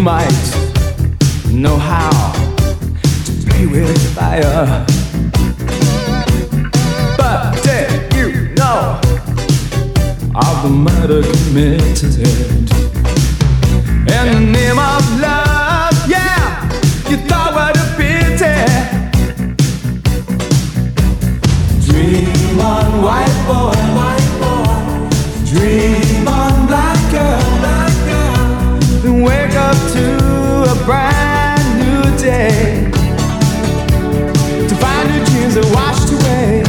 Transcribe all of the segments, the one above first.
might know how to play with fire, but did you know of the murder committed in the name of love? Yeah, you thought what a pity. Dream on, white boy, white boy. Dream on, black girl, black girl. Then wake up to a brand new day, to find your dreams are washed away.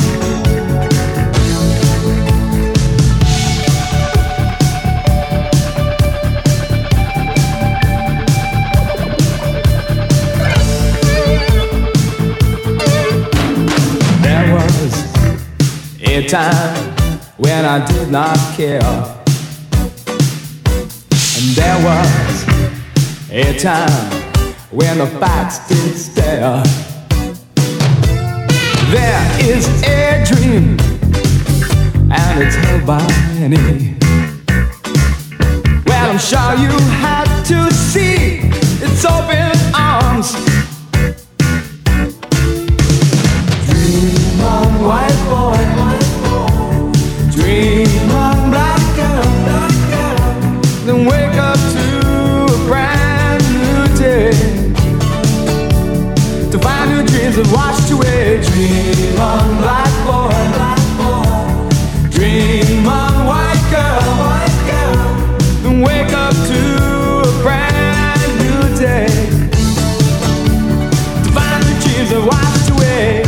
There was a time when I did not care, and there was a time when the facts did stare. There is a dream, and it's held by many. Well, I'm sure you had to see its open arms. Dream on, white boy, white boy. Dream on, black girl, black girl. Then wake up to a brand new day, to find your dreams have washed away. Dream on, black boy, black boy. Dream on, white girl, white girl. Then wake up to a brand new day, to find your dreams have washed away.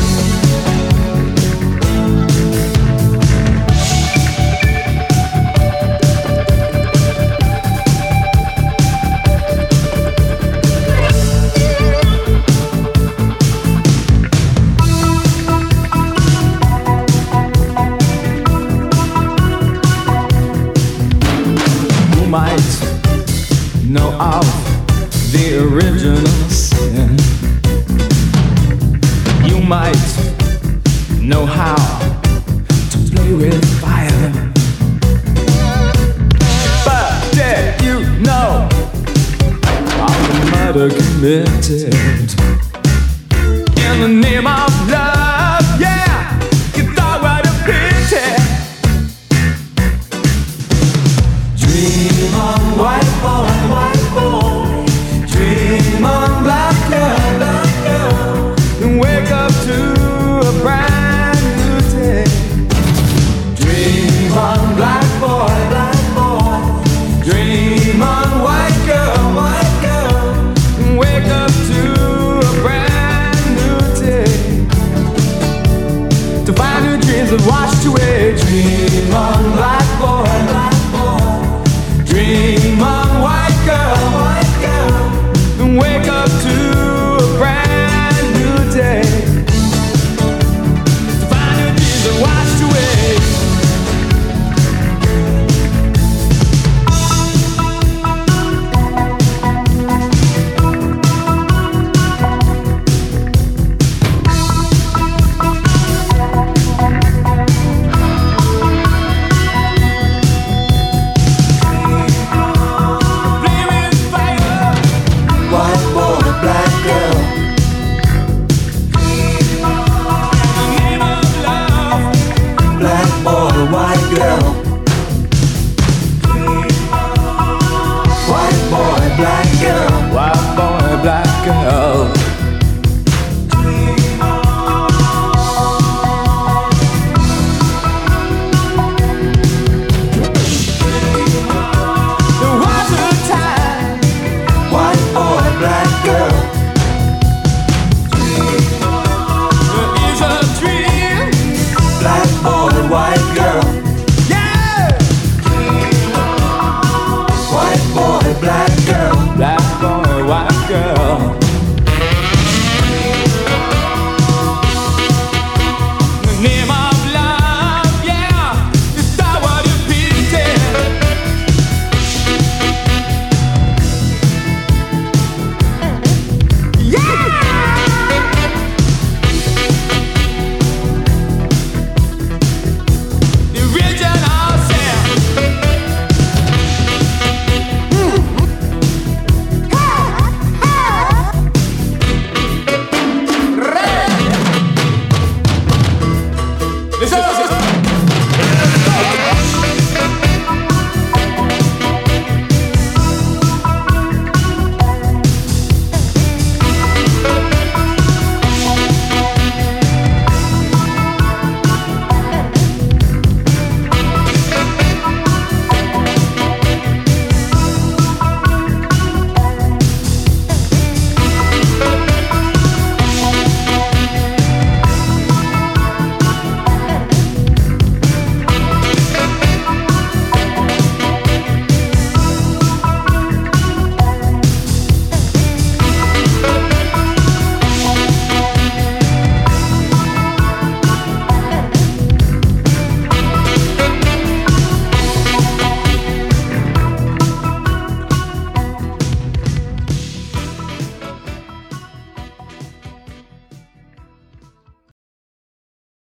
Might know of the original sin. You might know how to play with fire, but did you know of the murder committed in the name of love? Yeah, you thought what a pity. Dream on, white boy, white boy. Dream on, black girl, black girl. Then wake up to a brand new day. Dream on, black boy, black boy. Dream on, white girl, white girl. Then wake up to a brand new day, to find your dreams have washed away. Dream on, black boy, black boy. Dream on, white girl, white girl. Then wake up to a brand new day, to find your dreams are washed away. White boy, black girl.